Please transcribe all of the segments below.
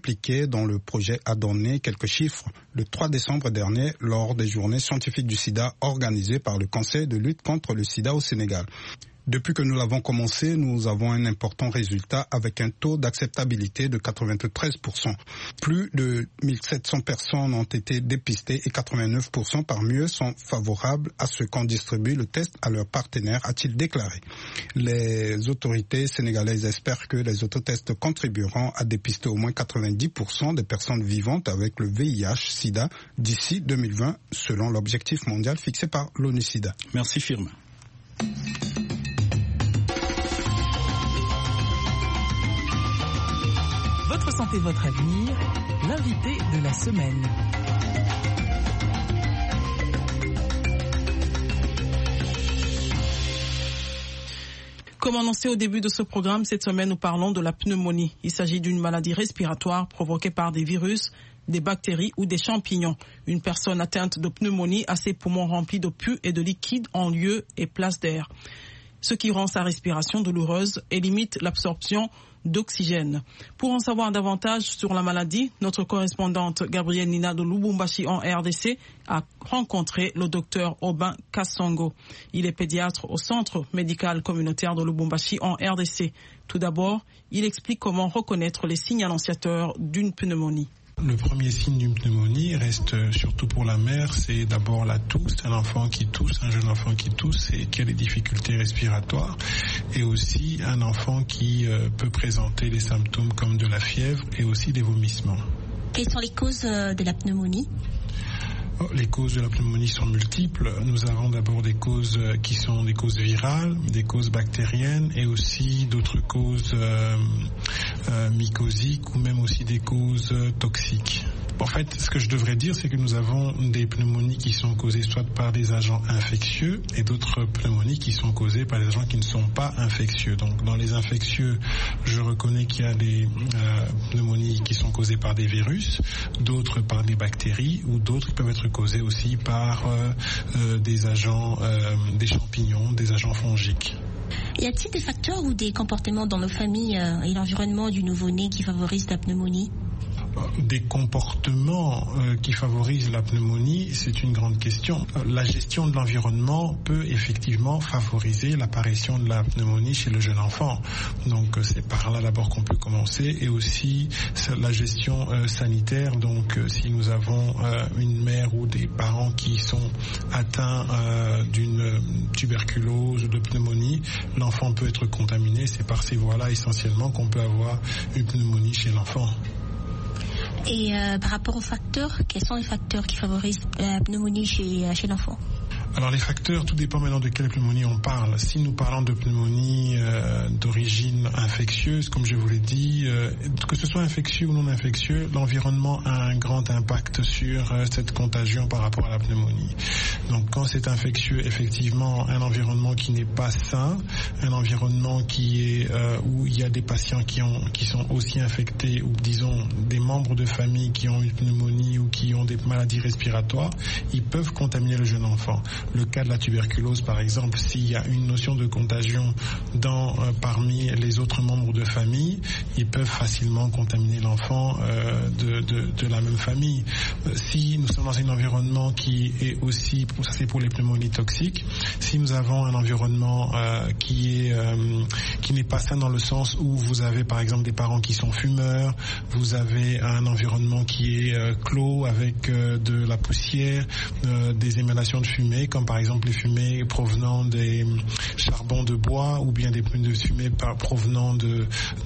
expliqué dans le projet a donné quelques chiffres le 3 décembre dernier lors des journées scientifiques du sida organisées par le Conseil de lutte contre le sida au Sénégal. Depuis que nous l'avons commencé, nous avons un important résultat avec un taux d'acceptabilité de 93%. Plus de 1700 personnes ont été dépistées et 89% parmi eux sont favorables à ce qu'on distribue le test à leurs partenaires, a-t-il déclaré. Les autorités sénégalaises espèrent que les autotests contribueront à dépister au moins 90% des personnes vivantes avec le VIH-Sida d'ici 2020, selon l'objectif mondial fixé par l'ONU-Sida. Merci Firmin. Votre santé, votre avenir, l'invité de la semaine. Comme annoncé au début de ce programme, cette semaine nous parlons de la pneumonie. Il s'agit d'une maladie respiratoire provoquée par des virus, des bactéries ou des champignons. Une personne atteinte de pneumonie a ses poumons remplis de pus et de liquide en lieu et place d'air, ce qui rend sa respiration douloureuse et limite l'absorption d'oxygène. Pour en savoir davantage sur la maladie, notre correspondante Gabrielle Nina de Lubumbashi en RDC a rencontré le docteur Aubin Kassongo. Il est pédiatre au centre médical communautaire de Lubumbashi en RDC. Tout d'abord, il explique comment reconnaître les signes annonciateurs d'une pneumonie. Le premier signe d'une pneumonie reste, surtout pour la mère, c'est d'abord la tousse, un enfant qui tousse, un jeune enfant qui tousse et qui a des difficultés respiratoires, et aussi un enfant qui peut présenter des symptômes comme de la fièvre et aussi des vomissements. Quelles sont les causes de la pneumonie ? Les causes de la pneumonie sont multiples. Nous avons d'abord des causes qui sont des causes virales, des causes bactériennes et aussi d'autres causes mycosiques ou même aussi des causes toxiques. En fait, ce que je devrais dire, c'est que nous avons des pneumonies qui sont causées soit par des agents infectieux et d'autres pneumonies qui sont causées par des agents qui ne sont pas infectieux. Donc, dans les infectieux, je reconnais qu'il y a des pneumonies qui sont causées par des virus, d'autres par des bactéries ou d'autres qui peuvent être causées aussi par des agents, des champignons, des agents fongiques. Y a-t-il des facteurs ou des comportements dans nos familles et l'environnement du nouveau-né qui favorisent la pneumonie ? Des comportements qui favorisent la pneumonie, c'est une grande question. La gestion de l'environnement peut effectivement favoriser l'apparition de la pneumonie chez le jeune enfant. Donc c'est par là d'abord qu'on peut commencer, et aussi la gestion sanitaire. Donc si nous avons une mère ou des parents qui sont atteints d'une tuberculose ou de pneumonie, l'enfant peut être contaminé. C'est par ces voies-là essentiellement qu'on peut avoir une pneumonie chez l'enfant. Et par rapport aux facteurs, quels sont les facteurs qui favorisent la pneumonie chez l'enfant ? Alors les facteurs, tout dépend maintenant de quelle pneumonie on parle. Si nous parlons de pneumonie d'origine infectieuse, comme je vous l'ai dit, que ce soit infectieux ou non infectieux, l'environnement a un grand impact sur cette contagion par rapport à la pneumonie. Donc quand c'est infectieux, effectivement, un environnement qui n'est pas sain, un environnement qui est où il y a des patients qui sont aussi infectés, ou disons des membres de famille qui ont une pneumonie ou qui ont des maladies respiratoires, ils peuvent contaminer le jeune enfant. Le cas de la tuberculose, par exemple, s'il y a une notion de contagion parmi les autres membres de famille, ils peuvent facilement contaminer l'enfant de la même famille. Si nous sommes dans un environnement qui est aussi, ça c'est pour les pneumonies toxiques, si nous avons un environnement qui n'est pas sain dans le sens où vous avez par exemple des parents qui sont fumeurs, vous avez un environnement qui est clos avec de la poussière, des émanations de fumée, comme par exemple les fumées provenant des charbons de bois ou bien des fumées provenant de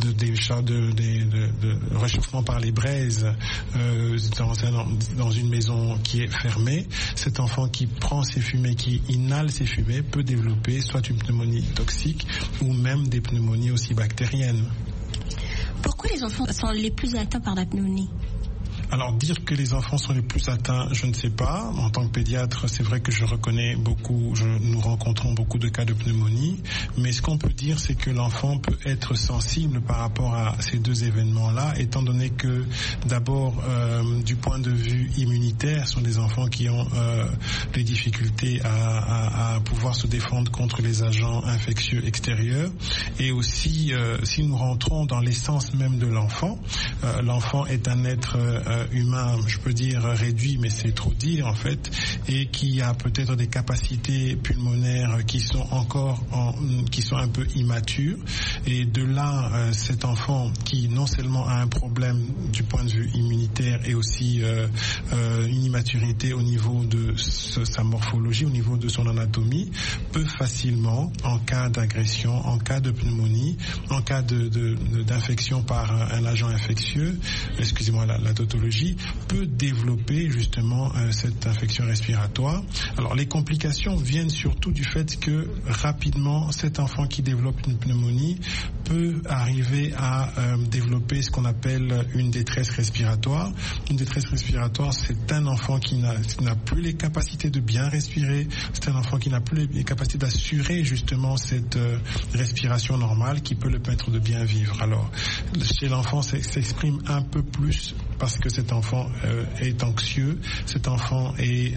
réchauffement par les braises dans une maison qui est fermée. Cet enfant qui prend ces fumées, qui inhale ces fumées, peut développer soit une pneumonie toxique ou même des pneumonies aussi bactériennes. Pourquoi les enfants sont les plus atteints par la pneumonie ? Alors dire que les enfants sont les plus atteints, je ne sais pas. En tant que pédiatre, c'est vrai que nous rencontrons beaucoup de cas de pneumonie, mais ce qu'on peut dire, c'est que l'enfant peut être sensible par rapport à ces deux événements-là, étant donné que d'abord, du point de vue immunitaire, ce sont des enfants qui ont des difficultés à pouvoir se défendre contre les agents infectieux extérieurs, et aussi si nous rentrons dans l'essence même de l'enfant, l'enfant est un être humain, je peux dire réduit, mais c'est trop dire en fait, et qui a peut-être des capacités pulmonaires qui sont un peu immatures, et de là cet enfant qui non seulement a un problème du point de vue immunitaire et aussi une immaturité au niveau de sa morphologie, au niveau de son anatomie, peut facilement, en cas d'agression, en cas de pneumonie, en cas d'infection par un agent infectieux, la tautologie, peut développer justement cette infection respiratoire. Alors les complications viennent surtout du fait que rapidement cet enfant qui développe une pneumonie peut arriver à développer ce qu'on appelle une détresse respiratoire. Une détresse respiratoire, c'est un enfant qui n'a plus les capacités de bien respirer, c'est un enfant qui n'a plus les capacités d'assurer justement cette respiration normale qui peut le permettre de bien vivre. Alors chez l'enfant, ça s'exprime un peu plus parce que cet enfant est anxieux, cet enfant est,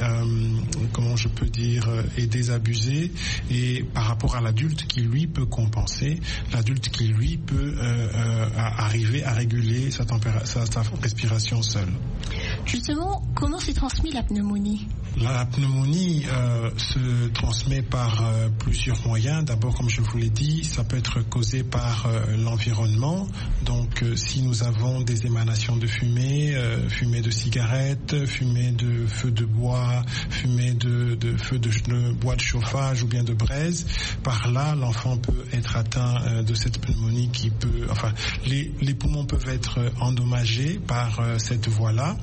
est désabusé, et par rapport à l'adulte qui lui peut compenser, l'adulte qui lui peut arriver à réguler sa respiration seule. Justement, comment se transmet la pneumonie ? La pneumonie se transmet par plusieurs moyens. D'abord, comme je vous l'ai dit, ça peut être causé par l'environnement. Donc, si nous avons des émanations de fumée, fumée de cigarettes, fumée de feu de bois, fumée de feu de bois de chauffage ou bien de braise, par là, l'enfant peut être atteint de cette pneumonie qui peut... Enfin, les poumons peuvent être endommagés par cette voie-là.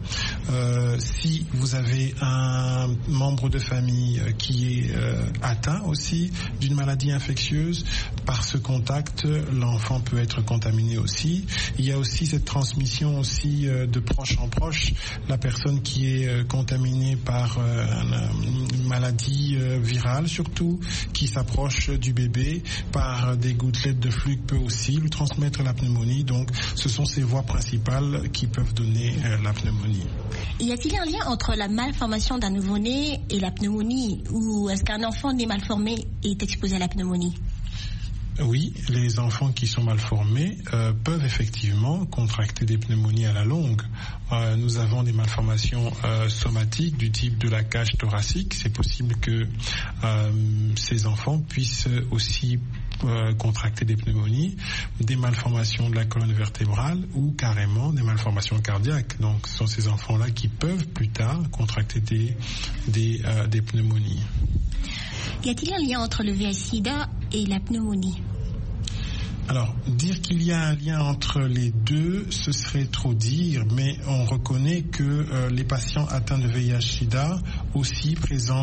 Si vous avez un membre de famille qui est atteint aussi d'une maladie infectieuse, par ce contact, l'enfant peut être contaminé aussi. Il y a aussi cette transmission aussi de proche en proche. La personne qui est contaminée par une maladie virale surtout, qui s'approche du bébé par des gouttelettes de fluide, peut aussi lui transmettre la pneumonie. Donc ce sont ces voies principales qui peuvent donner la pneumonie. Y a-t-il un lien entre la malformation d'un nouveau-né et la pneumonie, ou est-ce qu'un enfant né mal formé est exposé à la pneumonie ? Oui, les enfants qui sont mal formés peuvent effectivement contracter des pneumonies à la longue. Nous avons des malformations somatiques du type de la cage thoracique. C'est possible que ces enfants puissent aussi contracter des pneumonies, des malformations de la colonne vertébrale ou carrément des malformations cardiaques. Donc ce sont ces enfants-là qui peuvent plus tard contracter des pneumonies. Y a-t-il un lien entre le VIH/SIDA et la pneumonie ? Alors, dire qu'il y a un lien entre les deux, ce serait trop dire, mais on reconnaît que les patients atteints de VIH/SIDA aussi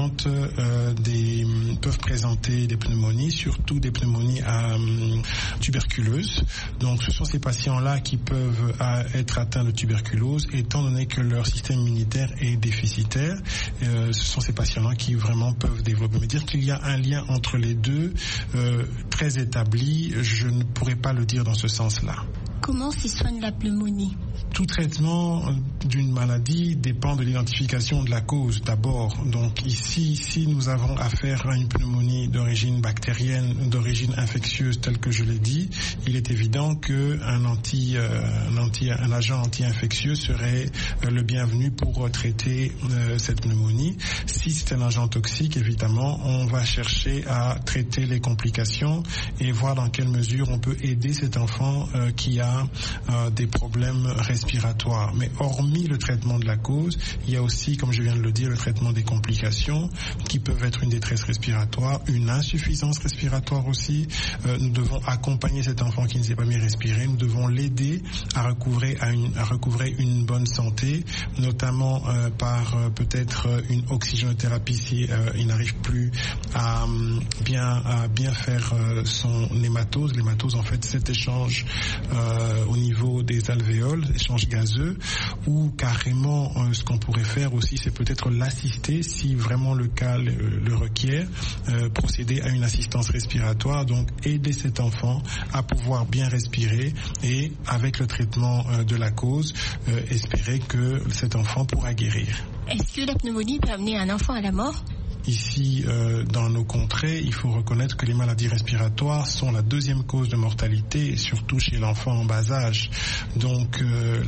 peuvent présenter des pneumonies, surtout des pneumonies tuberculeuses. Donc, ce sont ces patients-là qui peuvent être atteints de tuberculose, étant donné que leur système immunitaire est déficitaire. Ce sont ces patients-là qui vraiment peuvent développer. Mais dire qu'il y a un lien entre les deux, très établi, je ne pourrais pas le dire dans ce sens-là. Comment se soigne la pneumonie ? Tout traitement d'une maladie dépend de l'identification de la cause d'abord. Donc ici, si nous avons affaire à une pneumonie d'origine bactérienne, d'origine infectieuse telle que je l'ai dit, il est évident qu'un agent anti-infectieux serait le bienvenu pour traiter cette pneumonie. Si c'est un agent toxique, évidemment, on va chercher à traiter les complications et voir dans quelle mesure on peut aider cet enfant qui a des problèmes respiratoires. Mais hormis le traitement de la cause, il y a aussi, comme je viens de le dire, le traitement des complications qui peuvent être une détresse respiratoire, une insuffisance respiratoire aussi. Nous devons accompagner cet enfant qui ne sait pas bien respirer. Nous devons l'aider à recouvrer une bonne santé, notamment par peut-être une oxygénothérapie si il n'arrive plus à bien faire son hématose. L'hématose, en fait, cet échange au niveau des alvéoles, échange gazeux, ou carrément ce qu'on pourrait faire aussi, c'est peut-être l'assister si vraiment le cas le requiert, procéder à une assistance respiratoire, donc aider cet enfant à pouvoir bien respirer et avec le traitement de la cause, espérer que cet enfant pourra guérir. Est-ce que la pneumonie peut amener un enfant à la mort ? Ici, dans nos contrées, il faut reconnaître que les maladies respiratoires sont la deuxième cause de mortalité, surtout chez l'enfant en bas âge. Donc,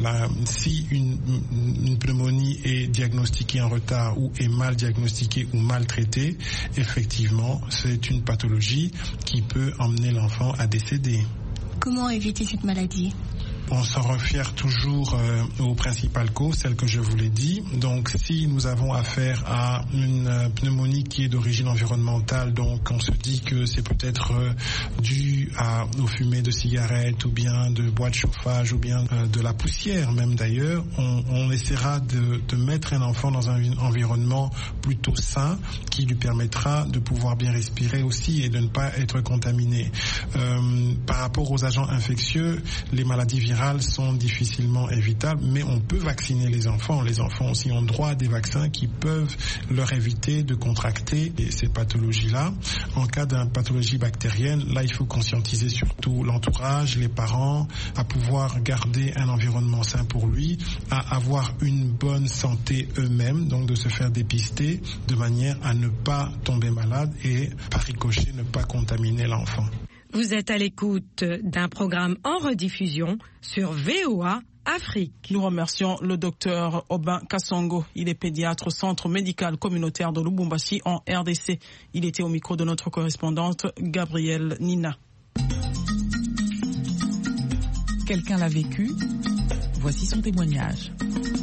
si une pneumonie est diagnostiquée en retard ou est mal diagnostiquée ou mal traitée, effectivement, c'est une pathologie qui peut emmener l'enfant à décéder. Comment éviter cette maladie ? On s'en réfère toujours aux principales causes, celles que je vous l'ai dit. Donc, si nous avons affaire à une pneumonie qui est d'origine environnementale, donc on se dit que c'est peut-être dû aux fumées de cigarettes ou bien de bois de chauffage ou bien de la poussière même d'ailleurs, on essaiera de mettre un enfant dans un environnement plutôt sain qui lui permettra de pouvoir bien respirer aussi et de ne pas être contaminé. Par rapport aux agents infectieux, les maladies virales sont difficilement évitables, mais on peut vacciner les enfants. Les enfants aussi ont droit à des vaccins qui peuvent leur éviter de contracter ces pathologies-là. En cas d'une pathologie bactérienne, là, il faut conscientiser surtout l'entourage, les parents, à pouvoir garder un environnement sain pour lui, à avoir une bonne santé eux-mêmes, donc de se faire dépister de manière à ne pas tomber malade et, par ricochet, ne pas contaminer l'enfant. Vous êtes à l'écoute d'un programme en rediffusion sur VOA Afrique. Nous remercions le docteur Aubin Kassongo. Il est pédiatre au centre médical communautaire de Lubumbashi en RDC. Il était au micro de notre correspondante Gabrielle Nina. Quelqu'un l'a vécu. Voici son témoignage.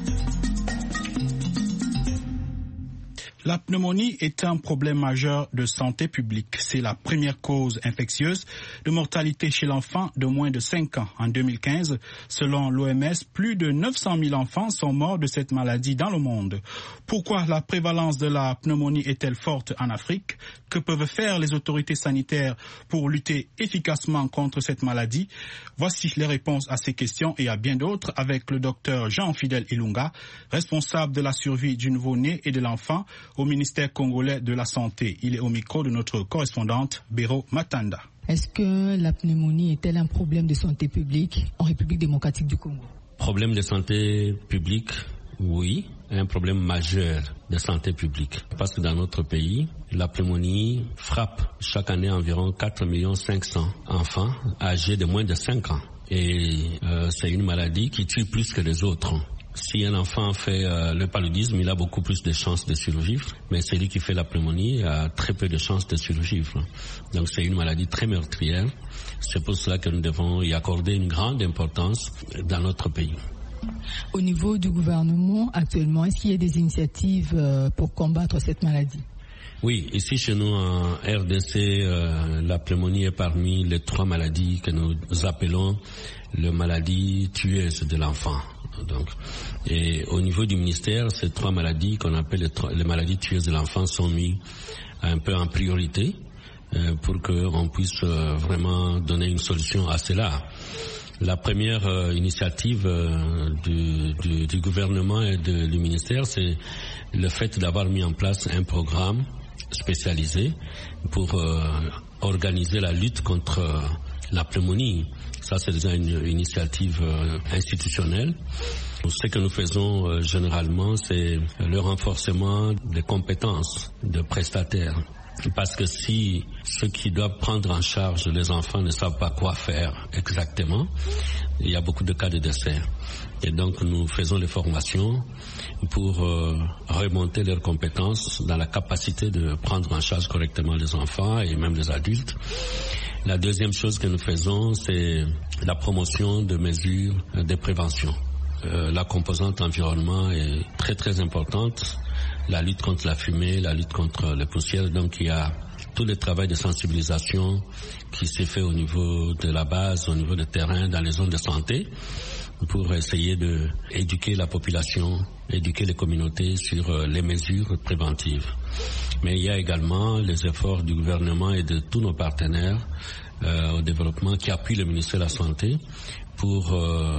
La pneumonie est un problème majeur de santé publique. C'est la première cause infectieuse de mortalité chez l'enfant de moins de 5 ans. En 2015, selon l'OMS, plus de 900 000 enfants sont morts de cette maladie dans le monde. Pourquoi la prévalence de la pneumonie est-elle forte en Afrique? Que peuvent faire les autorités sanitaires pour lutter efficacement contre cette maladie? Voici les réponses à ces questions et à bien d'autres avec le docteur Jean-Fidèle Ilunga, responsable de la survie du nouveau-né et de l'enfant au ministère congolais de la Santé. Il est au micro de notre correspondante Béro Matanda. Est-ce que la pneumonie est-elle un problème de santé publique en République démocratique du Congo? Problème de santé publique, oui, un problème majeur de santé publique. Parce que dans notre pays, la pneumonie frappe chaque année environ 4 500 000 enfants âgés de moins de 5 ans. Et c'est une maladie qui tue plus que les autres. Si un enfant fait le paludisme, il a beaucoup plus de chances de survivre, mais celui qui fait la pneumonie a très peu de chances de survivre. Donc c'est une maladie très meurtrière. C'est pour cela que nous devons y accorder une grande importance dans notre pays. Au niveau du gouvernement, actuellement, est-ce qu'il y a des initiatives pour combattre cette maladie? Oui, ici chez nous en RDC, la pneumonie est parmi les 3 maladies que nous appelons les maladies tueuses de l'enfant. Donc, et au niveau du ministère, ces 3 maladies qu'on appelle les maladies tueuses de l'enfant sont mises un peu en priorité pour qu'on puisse vraiment donner une solution à cela. La première initiative du gouvernement et du ministère, c'est le fait d'avoir mis en place un programme spécialisé pour organiser la lutte contre la pneumonie. Ça, c'est déjà une initiative institutionnelle. Ce que nous faisons généralement, c'est le renforcement des compétences de prestataires. Parce que si ceux qui doivent prendre en charge les enfants ne savent pas quoi faire exactement, il y a beaucoup de cas de décès. Et donc nous faisons des formations pour remonter leurs compétences dans la capacité de prendre en charge correctement les enfants et même les adultes. La deuxième chose que nous faisons, c'est la promotion de mesures de prévention. La composante environnement est très très importante. La lutte contre la fumée, la lutte contre les poussières. Donc il y a tout le travail de sensibilisation qui s'est fait au niveau de la base, au niveau du terrain, dans les zones de santé, pour essayer d'éduquer la population, éduquer les communautés sur les mesures préventives. Mais il y a également les efforts du gouvernement et de tous nos partenaires au développement qui appuient le ministère de la Santé pour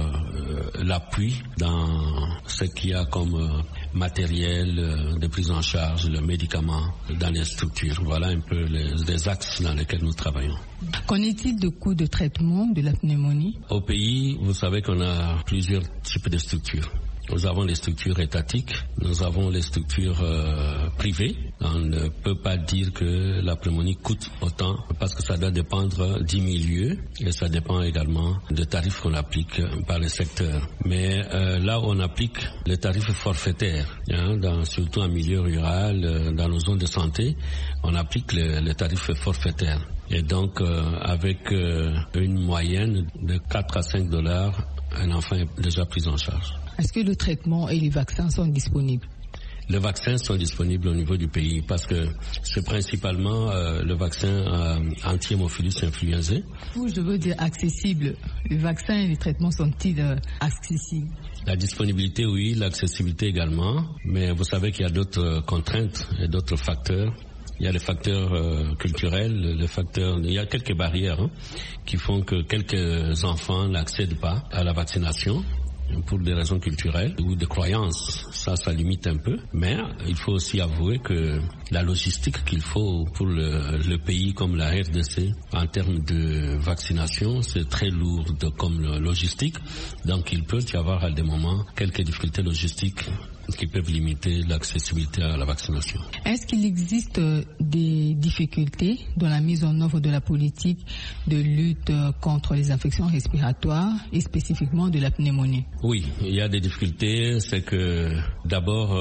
l'appui dans ce qu'il y a comme matériel de prise en charge, le médicament dans les structures. Voilà un peu les axes dans lesquels nous travaillons. Qu'en est-il de coûts de traitement de la pneumonie? Au pays, vous savez qu'on a plusieurs types de structures. Nous avons les structures étatiques, nous avons les structures privées. On ne peut pas dire que la pneumonie coûte autant parce que ça doit dépendre du milieu et ça dépend également des tarifs qu'on applique par les secteurs. Mais là où on applique les tarifs forfaitaires, surtout en milieu rural, dans nos zones de santé, on applique les tarifs forfaitaires. Et donc avec une moyenne de 4 à 5 $, un enfant est déjà pris en charge. Est-ce que le traitement et les vaccins sont disponibles? Les vaccins sont disponibles au niveau du pays parce que c'est principalement le vaccin anti-hémophilus influenzae. Je veux dire accessible. Les vaccins et les traitements sont-ils accessibles? La disponibilité, oui, l'accessibilité également. Mais vous savez qu'il y a d'autres contraintes et d'autres facteurs. Il y a les facteurs culturels, il y a quelques barrières qui font que quelques enfants n'accèdent pas à la vaccination pour des raisons culturelles ou de croyances. Ça limite un peu. Mais il faut aussi avouer que la logistique qu'il faut pour le pays comme la RDC en termes de vaccination, c'est très lourd comme logistique. Donc il peut y avoir à des moments quelques difficultés logistiques qui peuvent limiter l'accessibilité à la vaccination. Est-ce qu'il existe des difficultés dans la mise en œuvre de la politique de lutte contre les infections respiratoires et spécifiquement de la pneumonie? Oui, il y a des difficultés. C'est que d'abord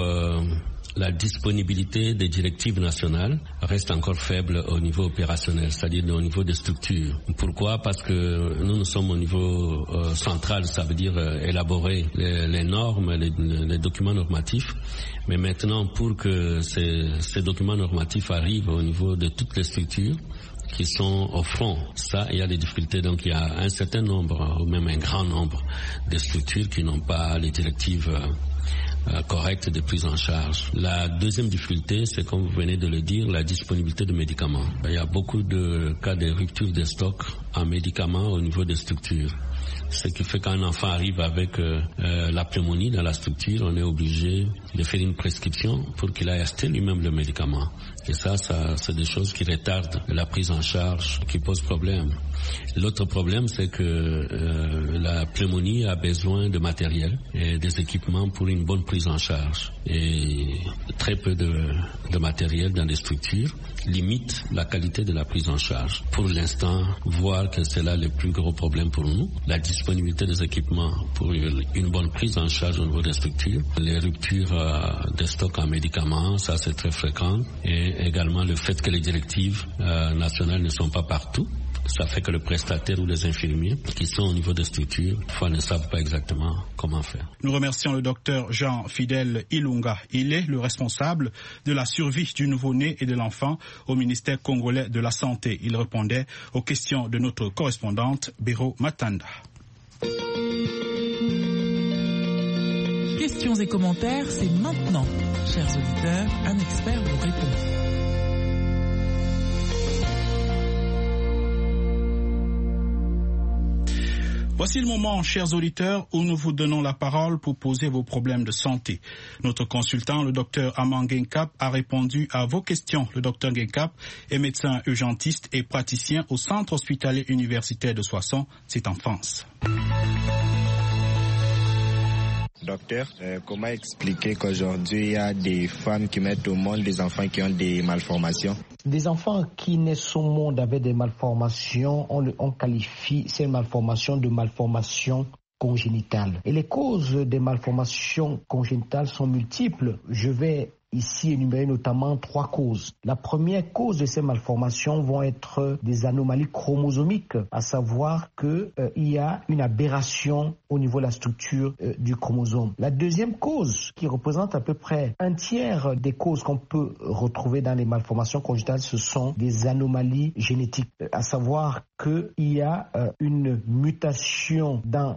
la disponibilité des directives nationales reste encore faible au niveau opérationnel, c'est-à-dire au niveau des structures. Pourquoi? Parce que nous sommes au niveau central, ça veut dire élaborer les normes, les documents normatifs. Mais maintenant, pour que ces documents normatifs arrivent au niveau de toutes les structures qui sont au front, ça, il y a des difficultés. Donc, il y a un certain nombre, ou même un grand nombre de structures qui n'ont pas les directives correcte de prise en charge. La deuxième difficulté, c'est comme vous venez de le dire, la disponibilité de médicaments. Il y a beaucoup de cas de rupture de stock en médicaments au niveau des structures. Ce qui fait qu'un enfant arrive avec la pneumonie dans la structure, on est obligé de faire une prescription pour qu'il aille acheter lui-même le médicament. Et ça c'est des choses qui retardent la prise en charge, qui posent problème. L'autre problème, c'est que la pneumonie a besoin de matériel et des équipements pour une bonne prise en charge. Et très peu de matériel dans les structures limite la qualité de la prise en charge. Pour l'instant, voir que c'est là le plus gros problème pour nous, la disponibilité des équipements pour une bonne prise en charge au niveau des structures, les ruptures de stock en médicaments, ça c'est très fréquent, et également le fait que les directives nationales ne sont pas partout. Ça fait que le prestataire ou les infirmiers qui sont au niveau des structures, parfois ne savent pas exactement comment faire. Nous remercions le docteur Jean-Fidèle Ilunga. Il est le responsable de la survie du nouveau-né et de l'enfant au ministère congolais de la Santé. Il répondait aux questions de notre correspondante Béro Matanda. Questions et commentaires, c'est maintenant. Chers auditeurs, un expert vous répond. Voici le moment, chers auditeurs, où nous vous donnons la parole pour poser vos problèmes de santé. Notre consultant, le docteur Aman Genkap, a répondu à vos questions. Le docteur Genkap est médecin urgentiste et praticien au centre hospitalier universitaire de Soissons. C'est en France. Docteur, comment expliquer qu'aujourd'hui il y a des femmes qui mettent au monde des enfants qui ont des malformations? Des enfants qui naissent au monde avec des malformations, on qualifie ces malformations de malformations congénitales. Et les causes des malformations congénitales sont multiples. Je vais ici énumérer notamment 3 causes. La première cause de ces malformations vont être des anomalies chromosomiques, à savoir qu'il y a une aberration au niveau de la structure du chromosome. La deuxième cause, qui représente à peu près un tiers des causes qu'on peut retrouver dans les malformations congénitales, ce sont des anomalies génétiques, à savoir qu'il y a une mutation dans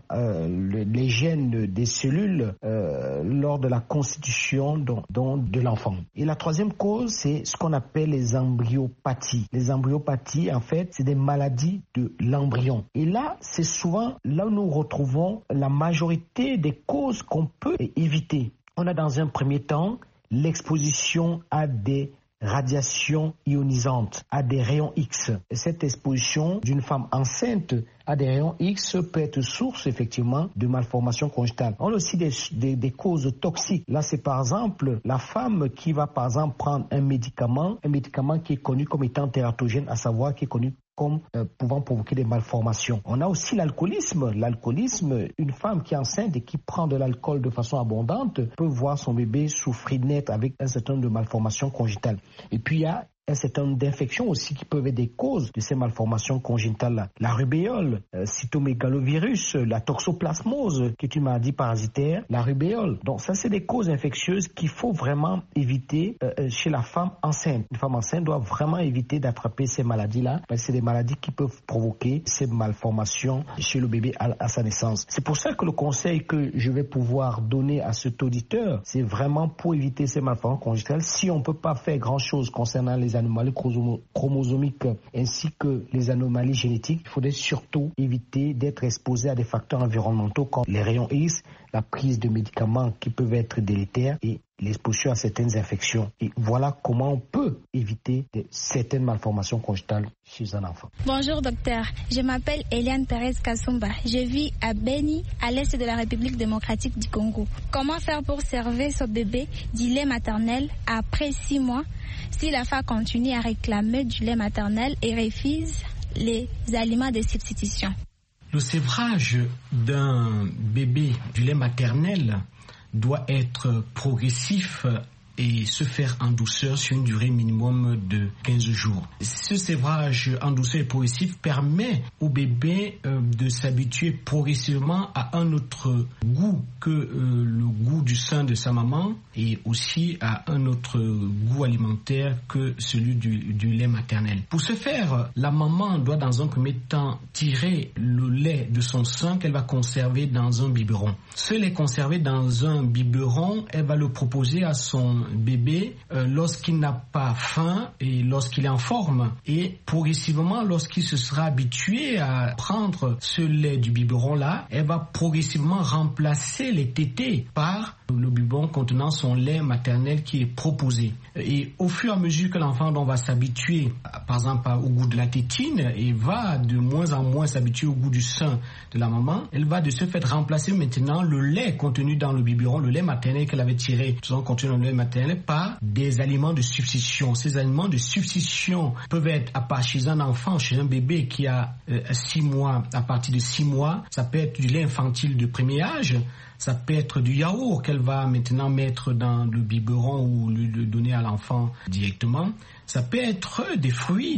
les gènes des cellules lors de la constitution de l'enfant. Et la troisième cause, c'est ce qu'on appelle les embryopathies. Les embryopathies, en fait, c'est des maladies de l'embryon. Et là, c'est souvent là où nous retrouvons la majorité des causes qu'on peut éviter. On a dans un premier temps l'exposition à des radiations ionisantes, à des rayons X. Et cette exposition d'une femme enceinte à des rayons X peut être source effectivement de malformations congénitales. On a aussi des causes toxiques. Là, c'est par exemple la femme qui va par exemple prendre un médicament qui est connu comme étant tératogène, à savoir qui est connu comme pouvant provoquer des malformations. On a aussi l'alcoolisme. L'alcoolisme, une femme qui est enceinte et qui prend de l'alcool de façon abondante peut voir son bébé souffrir net avec un certain nombre de malformations congénitales. Et puis il y a un certain nombre d'infections aussi qui peuvent être des causes de ces malformations congénitales-là. La rubéole, cytomégalovirus, la toxoplasmose, qui est une maladie parasitaire, la rubéole. Donc ça, c'est des causes infectieuses qu'il faut vraiment éviter chez la femme enceinte. Une femme enceinte doit vraiment éviter d'attraper ces maladies-là, parce que c'est des maladies qui peuvent provoquer ces malformations chez le bébé à sa naissance. C'est pour ça que le conseil que je vais pouvoir donner à cet auditeur, c'est vraiment pour éviter ces malformations congénitales. Si on ne peut pas faire grand-chose concernant les anomalies chromosomiques ainsi que les anomalies génétiques, il faudrait surtout éviter d'être exposé à des facteurs environnementaux comme les rayons X, la prise de médicaments qui peuvent être délétères et l'exposition à certaines infections. Et voilà comment on peut éviter certaines malformations congénitales chez un enfant. Bonjour docteur, je m'appelle Eliane Thérèse Kassumba. Je vis à Beni, à l'est de la République démocratique du Congo. Comment faire pour servir son bébé du lait maternel après 6 mois si la femme continue à réclamer du lait maternel et refuse les aliments de substitution? Le sévrage d'un bébé du lait maternel doit être progressif et se faire en douceur sur une durée minimum de 15 jours. Ce sévrage en douceur et progressif permet au bébé de s'habituer progressivement à un autre goût que le goût du sein de sa maman et aussi à un autre goût alimentaire que celui du lait maternel. Pour ce faire, la maman doit dans un premier temps tirer le lait de son sein qu'elle va conserver dans un biberon. Ce lait conservé dans un biberon, elle va le proposer à son bébé lorsqu'il n'a pas faim et lorsqu'il est en forme, et progressivement lorsqu'il se sera habitué à prendre ce lait du biberon là, elle va progressivement remplacer les tétés par le biberon contenant son lait maternel qui est proposé. Et au fur et à mesure que l'enfant va s'habituer par exemple au goût de la tétine et va de moins en moins s'habituer au goût du sein de la maman, elle va de ce fait remplacer maintenant le lait contenu dans le biberon, le lait maternel qu'elle avait tiré contenu dans le lait maternel, par des aliments de substitution. Ces aliments de substitution peuvent être chez un enfant, chez un bébé qui a 6 mois, à partir de 6 mois, ça peut être du lait infantile de premier âge, ça peut être du yaourt qu'elle va maintenant mettre dans le biberon ou le donner à l'enfant directement. Ça peut être des fruits,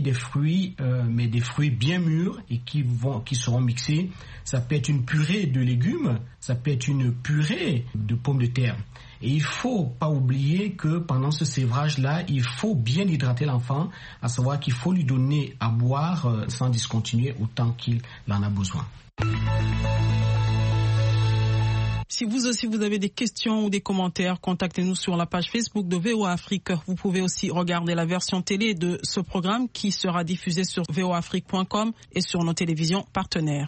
mais des fruits bien mûrs et qui seront mixés. Ça peut être une purée de légumes, ça peut être une purée de pommes de terre. Et il ne faut pas oublier que pendant ce sévrage-là, il faut bien hydrater l'enfant, à savoir qu'il faut lui donner à boire sans discontinuer autant qu'il en a besoin. Si vous aussi vous avez des questions ou des commentaires, contactez-nous sur la page Facebook de VOA Afrique. Vous pouvez aussi regarder la version télé de ce programme qui sera diffusé sur voafrique.com et sur nos télévisions partenaires.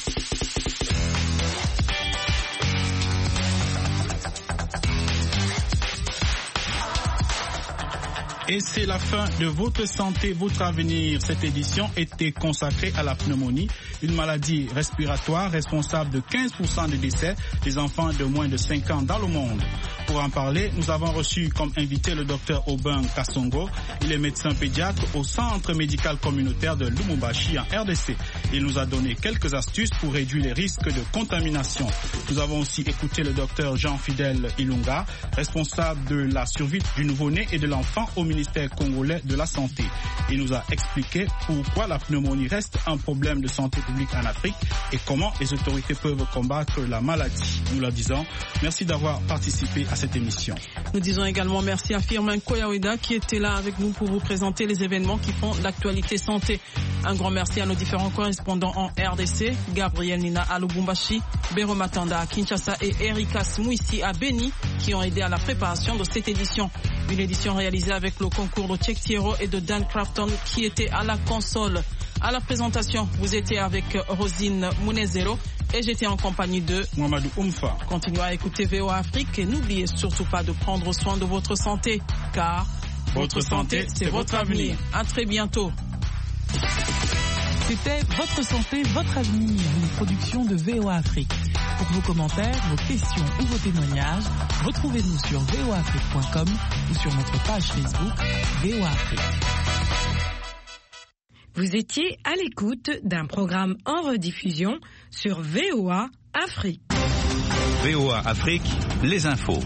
Et c'est la fin de Votre Santé, Votre Avenir. Cette édition était consacrée à la pneumonie, une maladie respiratoire responsable de 15% des décès des enfants de moins de 5 ans dans le monde. pour en parler, nous avons reçu comme invité le docteur Aubin Kassongo. Il est médecin pédiatre au centre médical communautaire de Lubumbashi en RDC. Il nous a donné quelques astuces pour réduire les risques de contamination. Nous avons aussi écouté le docteur Jean-Fidèle Ilunga, responsable de la survie du nouveau-né et de l'enfant au ministère congolais de la Santé. Il nous a expliqué pourquoi la pneumonie reste un problème de santé publique en Afrique et comment les autorités peuvent combattre la maladie. Nous leur disons merci d'avoir participé à cette émission. Nous disons également merci à Firmin Koyaouida qui était là avec nous pour vous présenter les événements qui font l'actualité santé. Un grand merci à nos différents correspondants en RDC, Gabriel Nina à Lubumbashi, Bero Matanda à Kinshasa et Erika Smouissi à Beni qui ont aidé à la préparation de cette édition. Une édition réalisée avec le concours de Tchèque Thiero et de Dan Crafton qui était à la console. À la présentation, vous étiez avec Rosine Mounezero et j'étais en compagnie de Mohamedou Oumfa. Continuez à écouter VOA Afrique et n'oubliez surtout pas de prendre soin de votre santé car votre santé, c'est votre avenir. À très bientôt. C'était Votre santé, votre avenir, une production de VOA Afrique. Pour vos commentaires, vos questions ou vos témoignages, retrouvez-nous sur voaafrique.com ou sur notre page Facebook VOA Afrique. Vous étiez à l'écoute d'un programme en rediffusion sur VOA Afrique. VOA Afrique, les infos.